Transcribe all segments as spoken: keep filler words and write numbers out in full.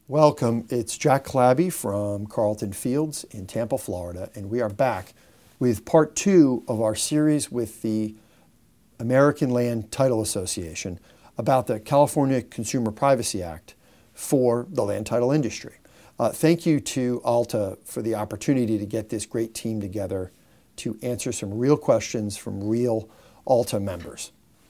Welcome. It's Jack Clabby from Carlton Fields in Tampa, Florida, and we are back with part two of our series with the American Land Title Association about the California Consumer Privacy Act for the land title industry. Uh, thank you to ALTA for the opportunity to get this great team together to answer some real questions from real ALTA members.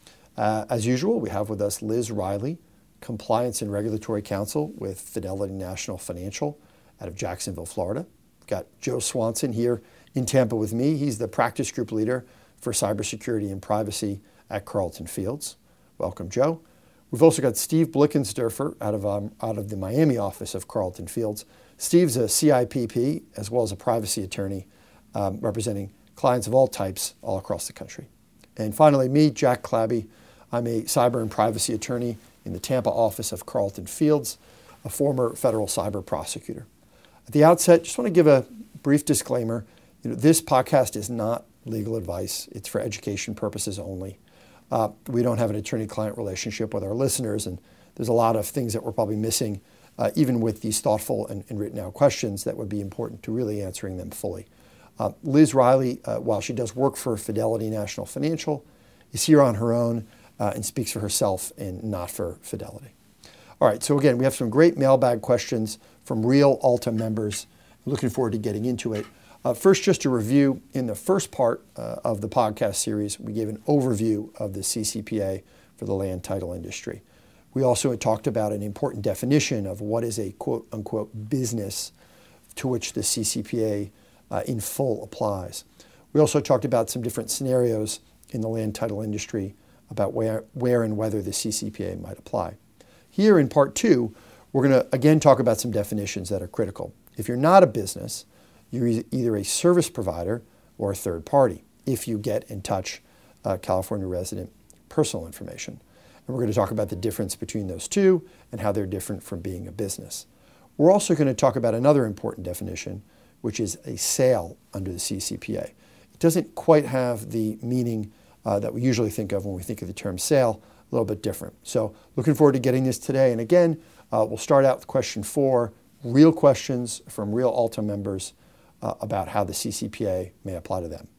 Uh, as usual, we have with us Liz Riley, Compliance and Regulatory Counsel with Fidelity National Financial out of Jacksonville, Florida. We've got Joe Swanson here in Tampa with me. He's the practice group leader for cybersecurity and privacy at Carlton Fields. Welcome, Joe. We've also got Steve Blickensderfer out of, um, out of the Miami office of Carlton Fields. Steve's a C I P P as well as a privacy attorney um, representing clients of all types all across the country. And finally, me, Jack Clabby. I'm a cyber and privacy attorney in the Tampa office of Carlton Fields, a former federal cyber prosecutor. At the outset, just want to give a brief disclaimer. You know, this podcast is not legal advice. It's for education purposes only. Uh, we don't have an attorney-client relationship with our listeners, and there's a lot of things that we're probably missing, uh, even with these thoughtful and, and written out questions that would be important to really answering them fully. Uh, Liz Riley, uh, while she does work for Fidelity National Financial, is here on her own uh, and speaks for herself and not for Fidelity. All right, so again, we have some great mailbag questions from real ALTA members. I'm looking forward to getting into it. Uh, first, just to review, in the first part uh, of the podcast series, we gave an overview of the C C P A for the land title industry. We also had talked about an important definition of what is a quote-unquote business to which the C C P A uh, in full applies. We also talked about some different scenarios in the land title industry about where, where and whether the C C P A might apply. Here in part two, we're going to again talk about some definitions that are critical. If you're not a business, you're either a service provider or a third party if you get and touch uh, California resident personal information. And we're going to talk about the difference between those two and how they're different from being a business. We're also going to talk about another important definition, which is a sale under the C C P A. It doesn't quite have the meaning uh, that we usually think of when we think of the term sale, a little bit different. So looking forward to getting this today. And again, uh, we'll start out with question four, real questions from real ALTA members Uh, about how the C C P A may apply to them.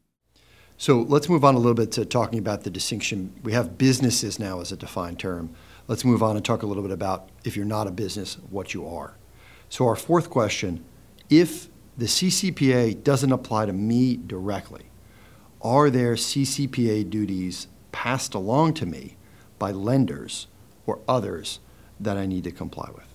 So let's move on a little bit to talking about the distinction. We have businesses now as a defined term. Let's move on and talk a little bit about, if you're not a business, what you are. So our fourth question, if the C C P A doesn't apply to me directly, are there C C P A duties passed along to me by lenders or others that I need to comply with?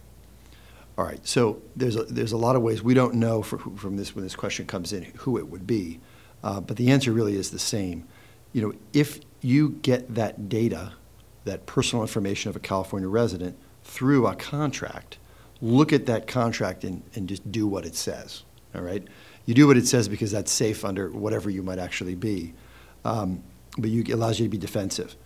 All right, so there's a, there's a lot of ways. We don't know for, from this, when this question comes in, who it would be, uh, but the answer really is the same. You know, if you get that data, that personal information of a California resident through a contract, look at that contract and, and just do what it says, all right? You do what it says because that's safe under whatever you might actually be, um, but you, it allows you to be defensive.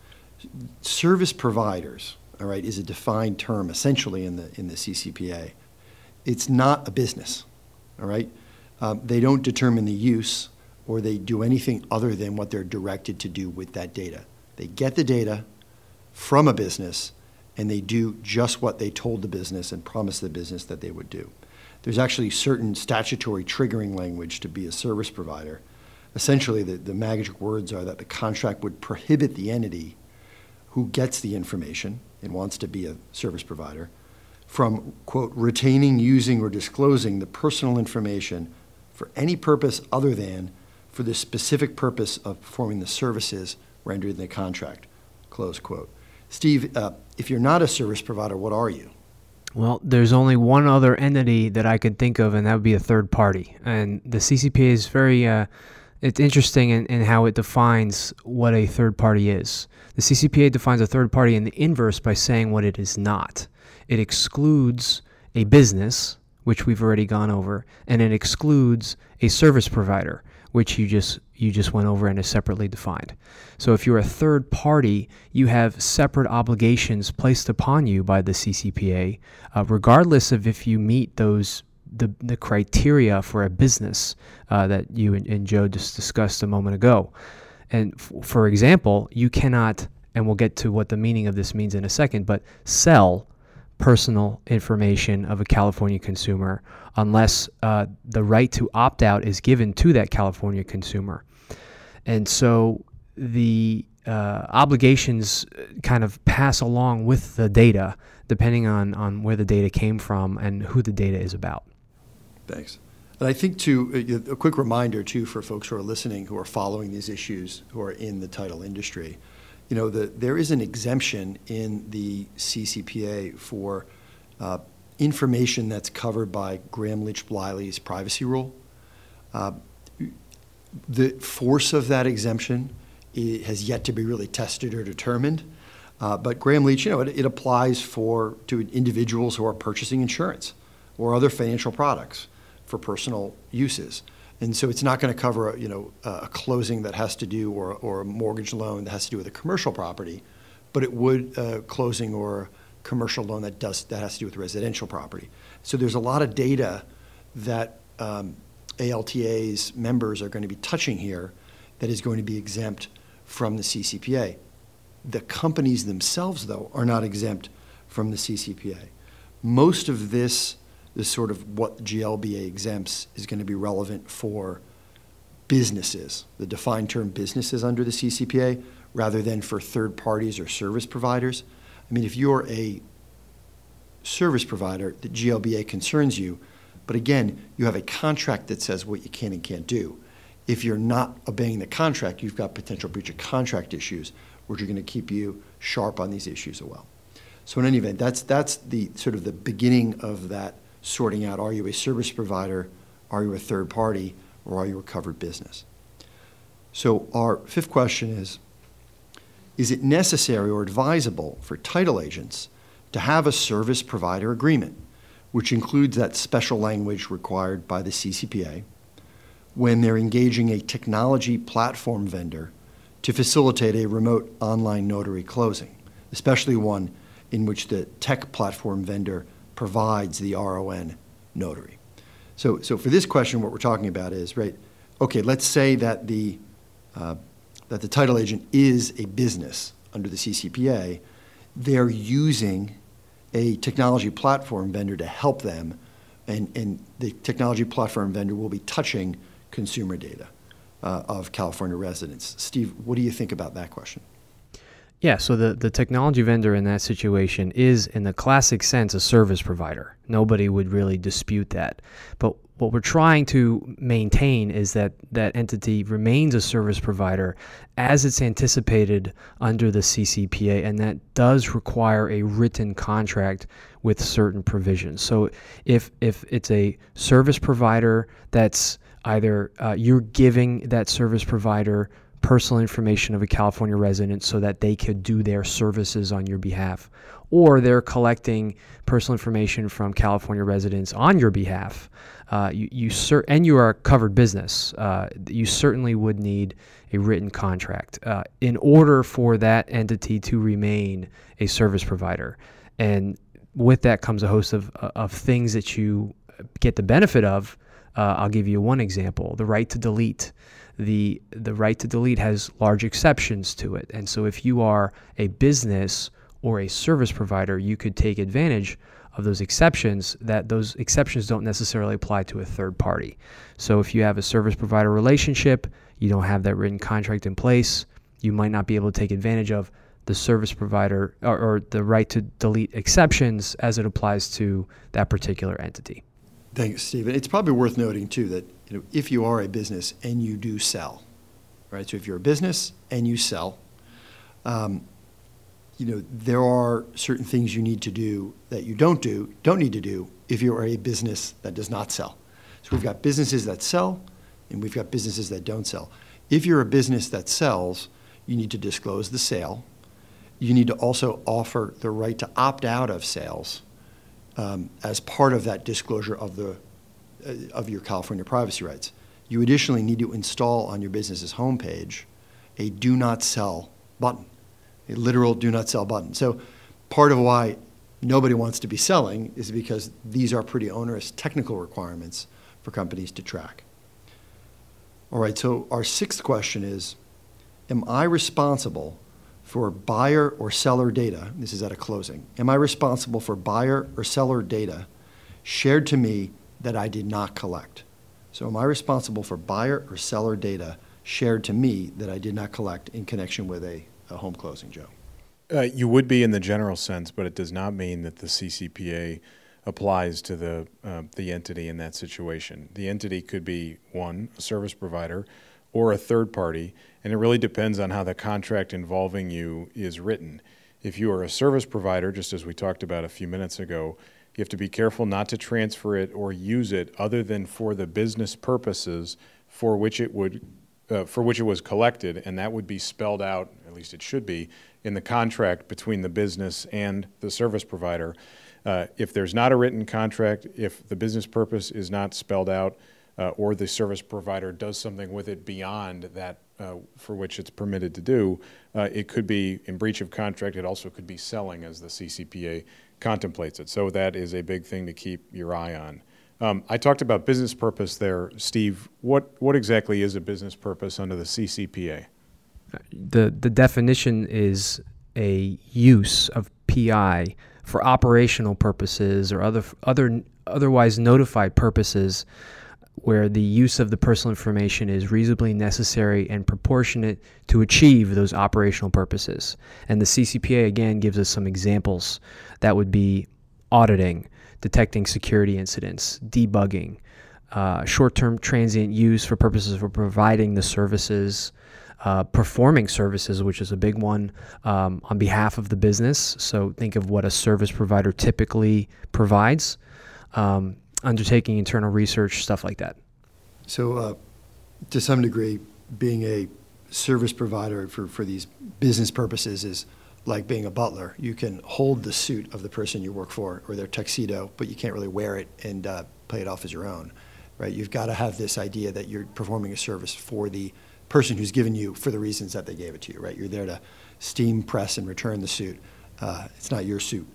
Service providers, all right, is a defined term essentially in the in the C C P A. It's not a business, all right? Um, they don't determine the use or they do anything other than what they're directed to do with that data. They get the data from a business and they do just what they told the business and promised the business that they would do. There's actually certain statutory triggering language to be a service provider. Essentially, the, the magic words are that the contract would prohibit the entity who gets the information and wants to be a service provider from, quote, retaining, using, or disclosing the personal information for any purpose other than for the specific purpose of performing the services rendered in the contract, close quote. Steve, uh, if you're not a service provider, what are you? Well, there's only one other entity that I could think of, and that would be a third party. And the C C P A is very, uh, it's interesting in, in how it defines what a third party is. The C C P A defines a third party in the inverse by saying what it is not. It excludes a business, which we've already gone over, and it excludes a service provider, which you just you just went over and is separately defined. So if you're a third party, you have separate obligations placed upon you by the C C P A, uh, regardless of if you meet those the the criteria for a business uh, that you and, and Joe just discussed a moment ago. And f- for example, you cannot, and we'll get to what the meaning of this means in a second, but sell personal information of a California consumer unless uh, the right to opt out is given to that California consumer. And so the uh, obligations kind of pass along with the data, depending on, on where the data came from and who the data is about. Thanks. And I think, too, a quick reminder, too, for folks who are listening, who are following these issues, who are in the title industry, you know, the, there is an exemption in the C C P A for uh, information that's covered by Gramm-Leach-Bliley's privacy rule. Uh, the force of that exemption it has yet to be really tested or determined. Uh, but Gramm-Leach, you know, it, it applies for to individuals who are purchasing insurance or other financial products for personal uses. And so it's not going to cover, you know, a closing that has to do, or, or a mortgage loan that has to do with a commercial property, but it would uh, closing or a commercial loan that does that has to do with residential property. So there's a lot of data that um, A L T A's members are going to be touching here that is going to be exempt from the C C P A. The companies themselves, though, are not exempt from the C C P A. Most of this This sort of what G L B A exempts is going to be relevant for businesses, the defined term businesses under the C C P A, rather than for third parties or service providers. I mean, if you're a service provider, the G L B A concerns you, but again, you have a contract that says what you can and can't do. If you're not obeying the contract, you've got potential breach of contract issues, which are going to keep you sharp on these issues as well. So in any event, that's, that's the sort of the beginning of that sorting out, are you a service provider, are you a third party, or are you a covered business? So our fifth question is, is it necessary or advisable for title agents to have a service provider agreement, which includes that special language required by the C C P A, when they're engaging a technology platform vendor to facilitate a remote online notary closing, especially one in which the tech platform vendor provides the R O N notary? So, so for this question, what we're talking about is, right, okay, let's say that the, uh, that the title agent is a business under the C C P A. They're using a technology platform vendor to help them, and, and the technology platform vendor will be touching consumer data uh, of California residents. Steve, what do you think about that question? Yeah, so the, the technology vendor in that situation is, in the classic sense, a service provider. Nobody would really dispute that. But what we're trying to maintain is that that entity remains a service provider as it's anticipated under the C C P A, and that does require a written contract with certain provisions. So if, if it's a service provider that's either uh, you're giving that service provider personal information of a California resident so that they could do their services on your behalf, or they're collecting personal information from California residents on your behalf, uh, you, you cer- and you are a covered business, uh, you certainly would need a written contract uh, in order for that entity to remain a service provider. And with that comes a host of, of things that you get the benefit of. Uh, I'll give you one example: the right to delete. The, the right to delete has large exceptions to it. And so if you are a business or a service provider, you could take advantage of those exceptions, that those exceptions don't necessarily apply to a third party. So if you have a service provider relationship, you don't have that written contract in place, you might not be able to take advantage of the service provider or, or the right to delete exceptions as it applies to that particular entity. Thanks, Stephen. It's probably worth noting, too, that you know, if you are a business and you do sell, right? So if you're a business and you sell, um, you know, there are certain things you need to do that you don't do, don't need to do if you are a business that does not sell. So we've got businesses that sell, and we've got businesses that don't sell. If you're a business that sells, you need to disclose the sale. You need to also offer the right to opt out of sales um, as part of that disclosure of the uh, of your California privacy rights. You additionally need to install on your business's homepage a do not sell button, a literal do not sell button. So part of why nobody wants to be selling is because these are pretty onerous technical requirements for companies to track. All right, so our sixth question is, am I responsible for buyer or seller data, this is at a closing, am I responsible for buyer or seller data shared to me that I did not collect? So am I responsible for buyer or seller data shared to me that I did not collect in connection with a, a home closing, Joe? Uh, you would be in the general sense, but it does not mean that the C C P A applies to the, uh, the entity in that situation. The entity could be, one, a service provider, or a third party, and it really depends on how the contract involving you is written. If you are a service provider, just as we talked about a few minutes ago, you have to be careful not to transfer it or use it other than for the business purposes for which it would, uh, for which it was collected, and that would be spelled out, at least it should be, in the contract between the business and the service provider. Uh, if there's not a written contract, if the business purpose is not spelled out, uh, or the service provider does something with it beyond that uh, for which it's permitted to do, uh, it could be in breach of contract. It also could be selling as the C C P A contemplates it. So that is a big thing to keep your eye on. Um, I talked about business purpose there. Steve, what, what exactly is a business purpose under the C C P A? The, the definition is a use of P I for operational purposes or other, other otherwise notified purposes where the use of the personal information is reasonably necessary and proportionate to achieve those operational purposes. And the C C P A, again, gives us some examples. That would be auditing, detecting security incidents, debugging, uh, short-term transient use for purposes of providing the services, uh, performing services, which is a big one, um, on behalf of the business. So think of what a service provider typically provides. Um, undertaking internal research, stuff like that. So uh, to some degree, being a service provider for, for these business purposes is like being a butler. You can hold the suit of the person you work for or their tuxedo, but you can't really wear it and uh, play it off as your own, right? You've got to have this idea that you're performing a service for the person who's given you for the reasons that they gave it to you, right? You're there to steam, press, and return the suit. Uh, it's not your suit.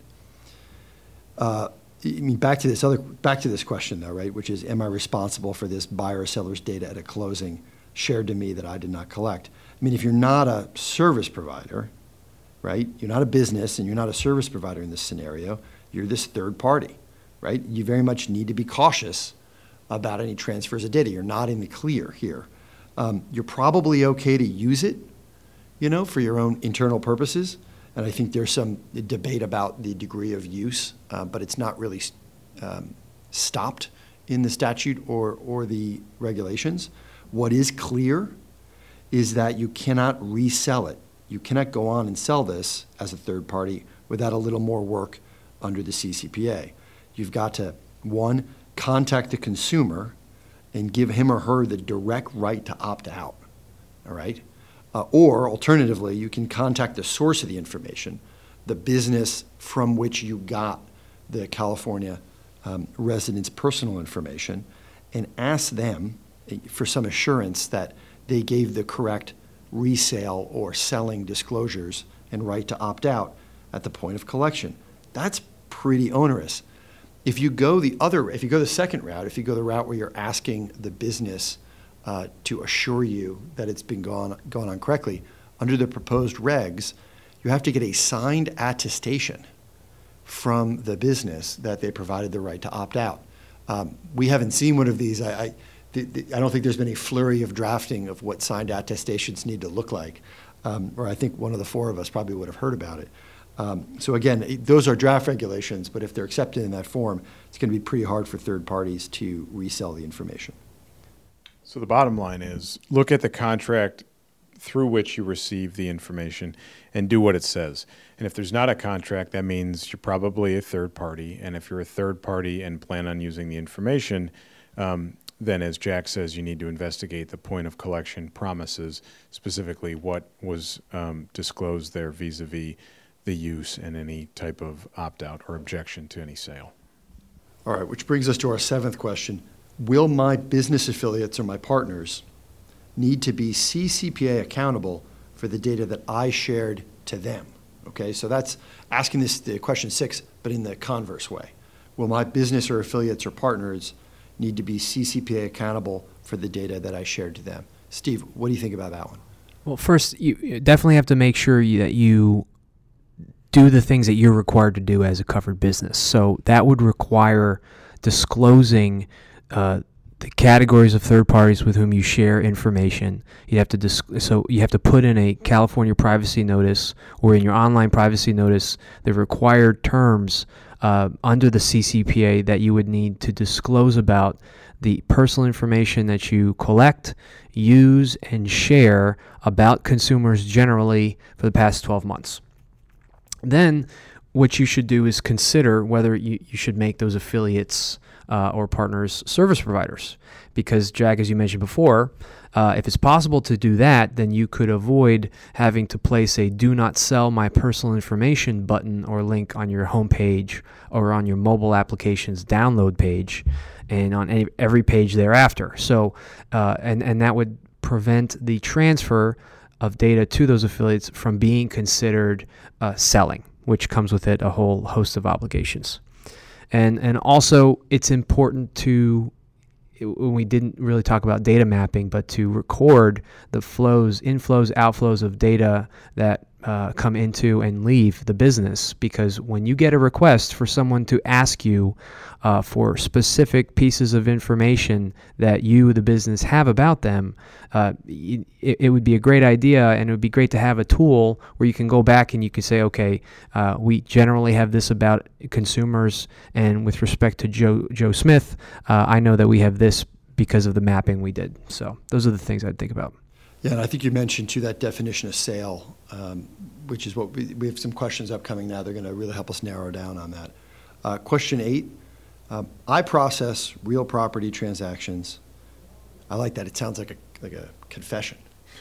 Uh, I mean, back to this other, back to this question though, right? Which is, am I responsible for this buyer or seller's data at a closing shared to me that I did not collect? I mean, if you're not a service provider, right? You're not a business and you're not a service provider in this scenario. You're this third party, right? You very much need to be cautious about any transfers of data. You're not in the clear here. Um, you're probably okay to use it, you know, for your own internal purposes. And I think there's some debate about the degree of use, uh, but it's not really um, stopped in the statute or, or the regulations. What is clear is that you cannot resell it. You cannot go on and sell this as a third party without a little more work under the C C P A. You've got to, one, contact the consumer and give him or her the direct right to opt out, all right? Uh, or alternatively, you can contact the source of the information, the business from which you got the California um, residents' personal information, and ask them for some assurance that they gave the correct resale or selling disclosures and right to opt out at the point of collection. That's pretty onerous. If you go the other, if you go the second route, if you go the route where you're asking the business Uh, to assure you that it's been gone, gone on correctly, under the proposed regs, you have to get a signed attestation from the business that they provided the right to opt out. Um, we haven't seen one of these. I, I, the, the, I don't think there's been a flurry of drafting of what signed attestations need to look like, um, or I think one of the four of us probably would have heard about it. Um, so again, those are draft regulations, but if they're accepted in that form, it's going to be pretty hard for third parties to resell the information. So the bottom line is, look at the contract through which you receive the information and do what it says. And if there's not a contract, that means you're probably a third party. And if you're a third party and plan on using the information, um, then as Jack says, you need to investigate the point of collection promises, specifically what was um, disclosed there vis-a-vis the use and any type of opt-out or objection to any sale. All right, which brings us to our seventh question. Will my business affiliates or my partners need to be C C P A accountable for the data that I shared to them? Okay, so that's asking this the question six, but in the converse way. Will my business or affiliates or partners need to be C C P A accountable for the data that I shared to them? Steve, what do you think about that one? Well, first, you definitely have to make sure you, that you do the things that you're required to do as a covered business. So that would require disclosing uh, the categories of third parties with whom you share information. You have to dis- so you have to put in a California privacy notice, or in your online privacy notice, the required terms uh, under the C C P A that you would need to disclose about the personal information that you collect, use, and share about consumers generally for the past twelve months. Then what you should do is consider whether you, you should make those affiliates uh, or partners service providers. Because, Jack, as you mentioned before, uh, if it's possible to do that, then you could avoid having to place a do not sell my personal information button or link on your homepage or on your mobile application's download page and on any, every page thereafter. So, uh, and, and that would prevent the transfer of data to those affiliates from being considered uh, selling, which comes with it a whole host of obligations. And and also, it's important to, when we didn't really talk about data mapping, but to record the flows, inflows, outflows of data that uh, come into and leave the business. Because when you get a request for someone to ask you uh, for specific pieces of information that you, the business, have about them, uh, it, it would be a great idea, and it would be great to have a tool where you can go back and you can say, okay, uh, we generally have this about consumers, and with respect to Joe Joe Smith, uh, I know that we have this because of the mapping we did. So those are the things I'd think about. Yeah, and I think you mentioned too that definition of sale, um, which is what we, we have some questions upcoming now. They're going to really help us narrow down on that. Uh, question eight, um, I process real property transactions. I like that. It sounds like a like a confession.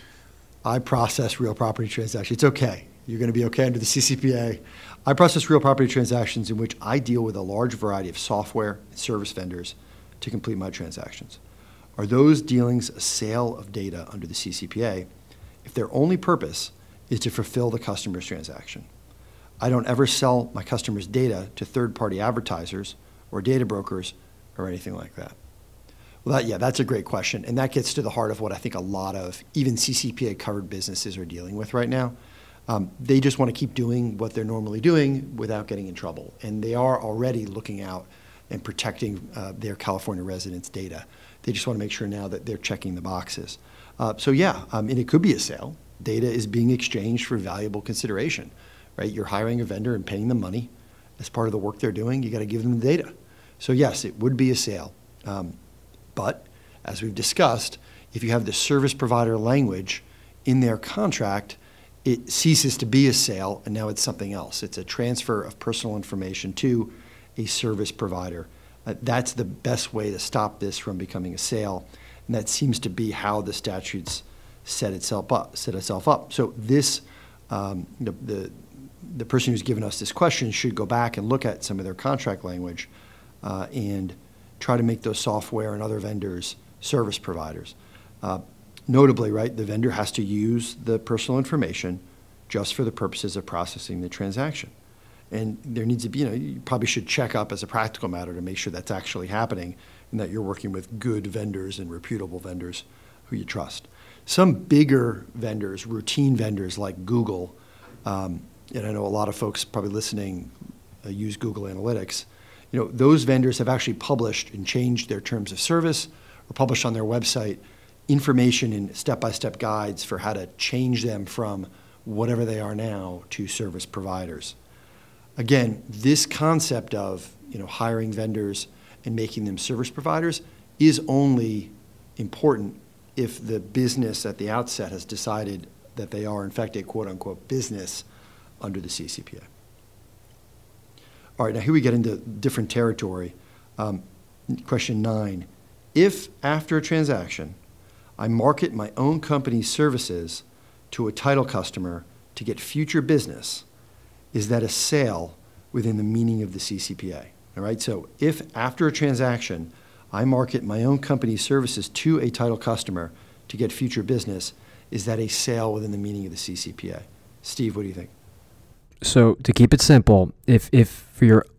I process real property transactions. It's okay. You're going to be okay under the C C P A. I process real property transactions in which I deal with a large variety of software and service vendors to complete my transactions. Are those dealings a sale of data under the C C P A if their only purpose is to fulfill the customer's transaction? I don't ever sell my customers' data to third-party advertisers or data brokers or anything like that. Well, that, yeah, that's a great question, and that gets to the heart of what I think a lot of even C C P A-covered businesses are dealing with right now. Um, they just want to keep doing what they're normally doing without getting in trouble, and they are already looking out and protecting uh, their California residents' data. They just want to make sure now that they're checking the boxes. Uh, so yeah, um, and it could be a sale. Data is being exchanged for valuable consideration, right? You're hiring a vendor and paying them money as part of the work they're doing. You got to give them the data. So yes, it would be a sale. Um, but as we've discussed, if you have the service provider language in their contract, it ceases to be a sale, and now it's something else. It's a transfer of personal information to a service provider. Uh, that's the best way to stop this from becoming a sale, and that seems to be how the statutes set itself up. Set itself up. So this, um, the, the the person who's given us this question should go back and look at some of their contract language uh, and try to make those software and other vendors service providers. Uh, notably, right, the vendor has to use the personal information just for the purposes of processing the transaction. And there needs to be, you know, you probably should check up as a practical matter to make sure that's actually happening and that you're working with good vendors and reputable vendors who you trust. Some bigger vendors, routine vendors like Google, um, and I know a lot of folks probably listening uh, use Google Analytics, you know, those vendors have actually published and changed their terms of service or published on their website information and step-by-step guides for how to change them from whatever they are now to service providers. Again, this concept of, you know, hiring vendors and making them service providers is only important if the business at the outset has decided that they are in fact a quote-unquote business under the C C P A. All right, now here we get into different territory. Um, question nine, if after a transaction I market my own company's services to a title customer to get future business, is that a sale within the meaning of the C C P A? All right, so if after a transaction I market my own company's services to a title customer to get future business, is that a sale within the meaning of the C C P A? Steve, what do you think? So to keep it simple, if if for your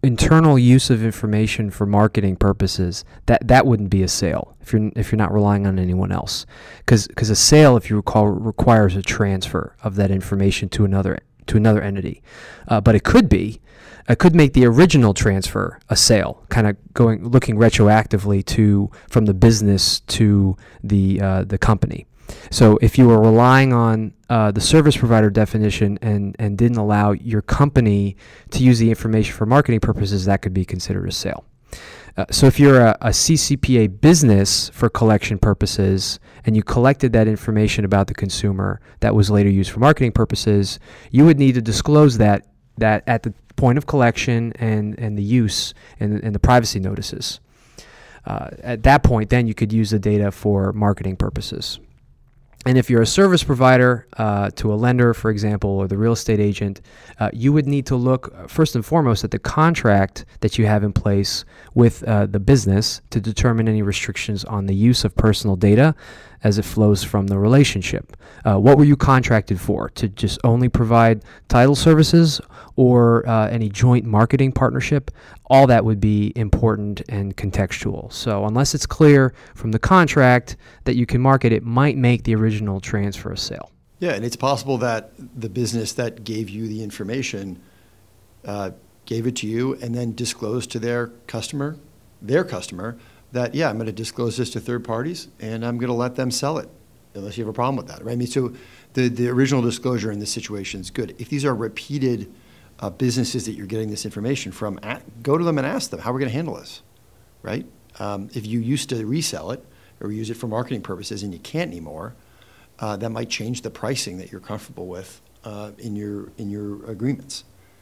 internal use of information for marketing purposes, that, that wouldn't be a sale if you're if you're not relying on anyone else. Because because a sale, if you recall, requires a transfer of that information to another to another entity. Uh, but it could be, it could make the original transfer a sale, kind of going looking retroactively to from the business to the uh, the company. So if you were relying on uh, the service provider definition and, and didn't allow your company to use the information for marketing purposes, that could be considered a sale. Uh, so if you're a, a C C P A business for collection purposes and you collected that information about the consumer that was later used for marketing purposes, you would need to disclose that that at the point of collection and, and the use and, and the privacy notices. Uh, at that point, then you could use the data for marketing purposes. And if you're a service provider uh, to a lender, for example, or the real estate agent, uh, you would need to look first and foremost at the contract that you have in place with uh, the business to determine any restrictions on the use of personal data as it flows from the relationship. Uh, what were you contracted for? To just only provide title services or uh, any joint marketing partnership? All that would be important and contextual. So unless it's clear from the contract that you can market, it might make the original transfer a sale. Yeah, and it's possible that the business that gave you the information uh, gave it to you and then disclosed to their customer, their customer, that, yeah, I'm going to disclose this to third parties and I'm going to let them sell it, unless you have a problem with that, right? I mean, so the, the original disclosure in this situation is good. If these are repeated uh, businesses that you're getting this information from, at, go to them and ask them, how are we going to handle this, right? Um, if you used to resell it or use it for marketing purposes and you can't anymore, uh, that might change the pricing that you're comfortable with uh, in your in your agreements.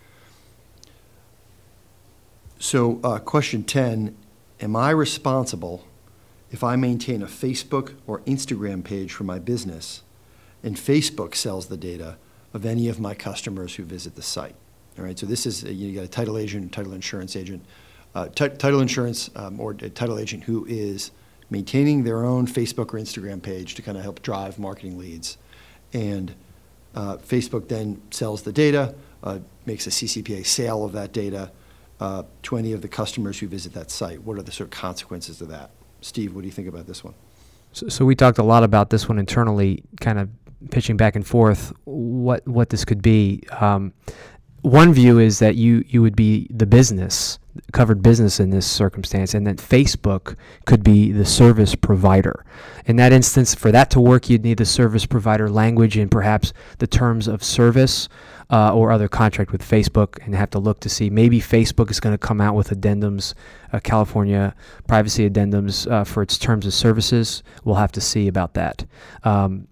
So uh, question ten, am I responsible if I maintain a Facebook or Instagram page for my business and Facebook sells the data of any of my customers who visit the site? All right, so this is, you got a title agent, title insurance agent, uh, t- title insurance um, or a title agent who is maintaining their own Facebook or Instagram page to kind of help drive marketing leads. And uh, Facebook then sells the data, uh, makes a C C P A sale of that data uh, to any of the customers who visit that site. What are the sort of consequences of that? Steve, what do you think about this one? So, so we talked a lot about this one internally, kind of pitching back and forth what what this could be. Um, one view is that you you would be the business, covered business in this circumstance, and that Facebook could be the service provider. In that instance, for that to work, you'd need the service provider language and perhaps the terms of service uh, or other contract with Facebook, and have to look to see maybe Facebook is going to come out with addendums, uh, California privacy addendums uh, for its terms of services. We'll have to see about that. Um,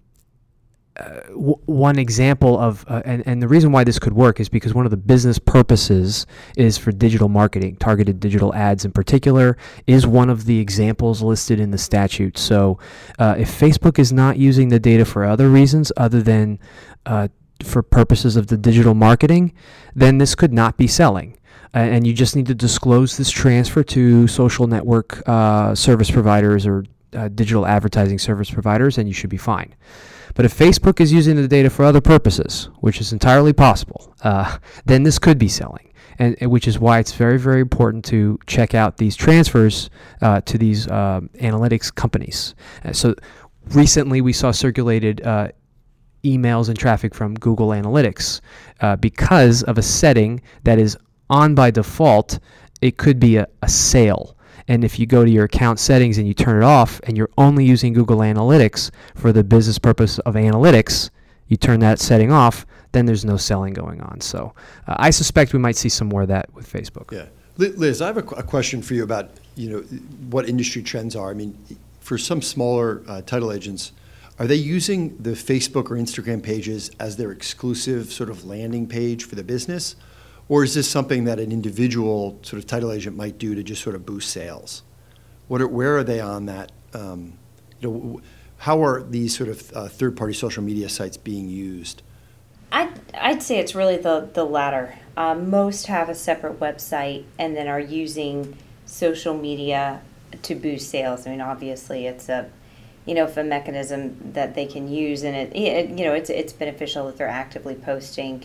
Uh, w- one example of, uh, and, and the reason why this could work is because one of the business purposes is for digital marketing. Targeted digital ads in particular is one of the examples listed in the statute. So uh, if Facebook is not using the data for other reasons other than uh, for purposes of the digital marketing, then this could not be selling. Uh, and you just need to disclose this transfer to social network uh, service providers or uh, digital advertising service providers, and you should be fine. But if Facebook is using the data for other purposes, which is entirely possible, uh, then this could be selling, and, and which is why it's very, very important to check out these transfers uh, to these uh, analytics companies. Uh, so recently we saw circulated uh, emails and traffic from Google Analytics uh, because of a setting that is on by default. It could be a, a sale. And if you go to your account settings and you turn it off and you're only using Google Analytics for the business purpose of analytics, you turn that setting off, then there's no selling going on. So uh, I suspect we might see some more of that with Facebook. Yeah. Liz, I have a, qu- a question for you about, you know, what industry trends are. I mean, for some smaller uh, title agents, are they using the Facebook or Instagram pages as their exclusive sort of landing page for the business? Or is this something that an individual sort of title agent might do to just sort of boost sales? What are, where are they on that? Um, you know, how are these sort of uh, third-party social media sites being used? I'd, I'd say it's really the, the latter. Um, most have a separate website and then are using social media to boost sales. I mean, obviously, it's a, you know, if a mechanism that they can use, and it, it you know, it's it's beneficial that they're actively posting.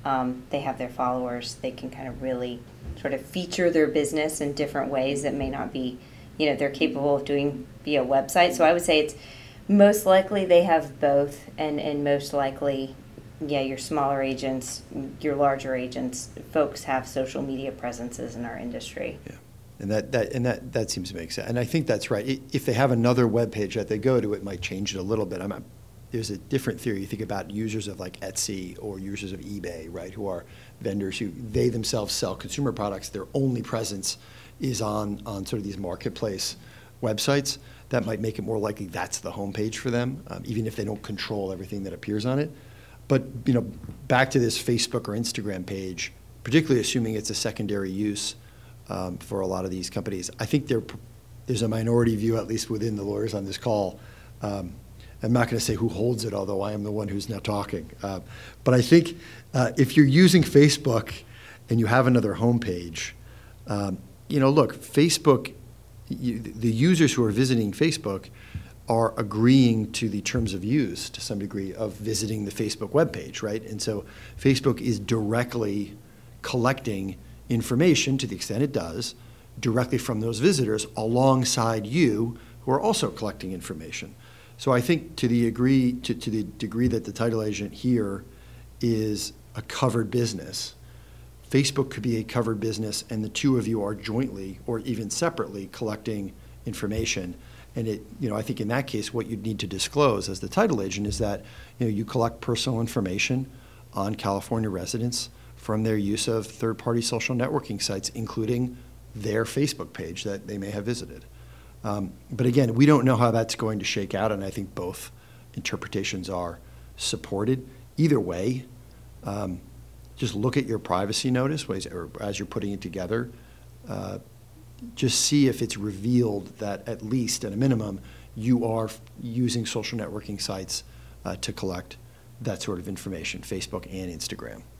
um, they have their followers, they can kind of really sort of feature their business in different ways that may not be, you know, they're capable of doing via website. So I would say it's most likely they have both, and, and most likely, yeah, your smaller agents, your larger agents, folks have social media presences in our industry. Yeah. And that, that and that, that seems to make sense. And I think that's right. If they have another web page that they go to, it might change it a little bit. I'm not, there's a different theory. You think about users of like Etsy or users of eBay, right, who are vendors who they themselves sell consumer products. Their only presence is on, on sort of these marketplace websites. That might make it more likely that's the homepage for them, um, even if they don't control everything that appears on it. But you know, back to this Facebook or Instagram page, particularly assuming it's a secondary use um, for a lot of these companies, I think there, there's a minority view, at least within the lawyers on this call. Um, I'm not going to say who holds it, although I am the one who's now talking. Uh, but I think uh, if you're using Facebook and you have another homepage, um, you know, look, Facebook, you, the users who are visiting Facebook are agreeing to the terms of use to some degree of visiting the Facebook webpage, right? And so Facebook is directly collecting information, to the extent it does, directly from those visitors alongside you who are also collecting information. So I think to the degree, to, to the degree that the title agent here is a covered business, Facebook could be a covered business, and the two of you are jointly or even separately collecting information. And it, you know, I think in that case, what you'd need to disclose as the title agent is that, you know, you collect personal information on California residents from their use of third-party social networking sites, including their Facebook page that they may have visited. Um, but again, we don't know how that's going to shake out, and I think both interpretations are supported. Either way, um, just look at your privacy notice or as you're putting it together. Uh, just see if it's revealed that at least, at a minimum, you are f- using social networking sites uh, to collect that sort of information, Facebook and Instagram.